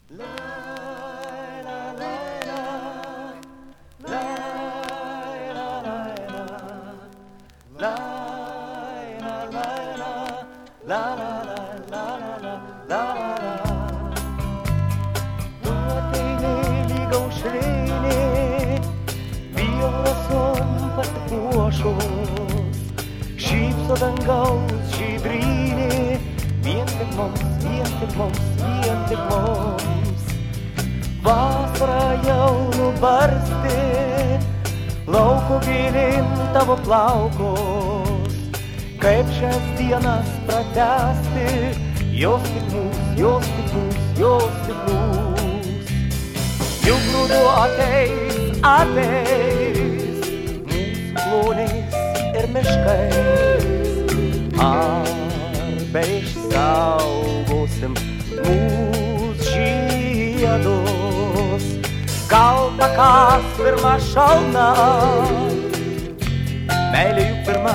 Šypso dangaus žydrynė, vien tik mums, vien tik mums, vien tik mums. Vasara jau nubarstė, lauko gėlėm tavo plaukos. Kaip šias dienas pratęsti, jos tik mūs, jos tik mūs, jos tik mūs. Juk ruduo ateis, ateis, mūsų kloniais ir miškais. Ar beišsaugosim mūsų žiedus? Gal pakąs pirmą šalną, meilė juk pirma,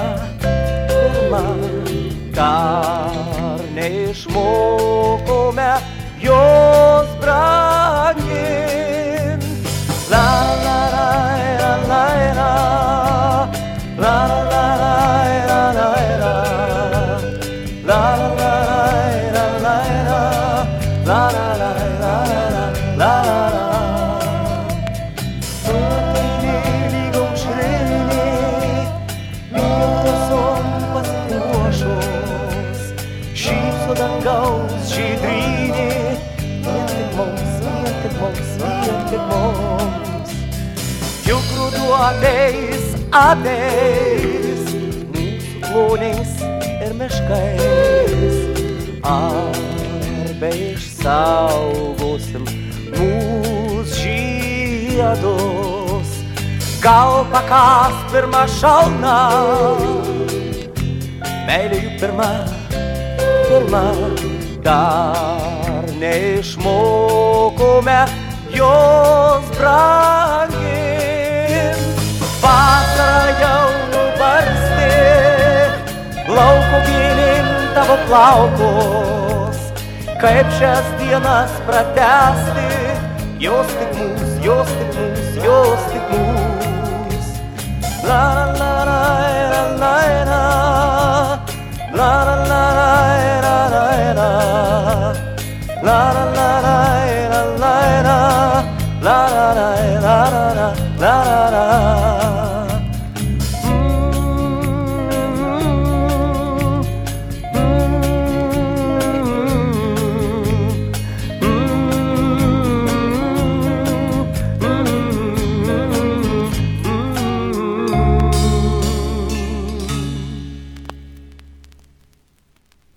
dar neišmokome jos brangint. La la la la la la, la la la la la la, la la la la la la, la la la la la la. Dangaus žydrynė, vien tik mums, vien tik mums, vien tik mums. Juk ruduo ateis, ateis, mūsų kloniais ir miškais. Ar beišsaugosim mūsų žiedus? Gal pakąs pirmą šalną, meilė juk pirma, dar neišmokome jos brangint. Vasara jau nubarstė, lauko gėlėm tavo plaukos. Kaip šias dienas pratęsti, jos tik mūs, jos tik mūs, jos tik mūs. La la la la la la, la la la la la la, la la la la la la, la la la la la la.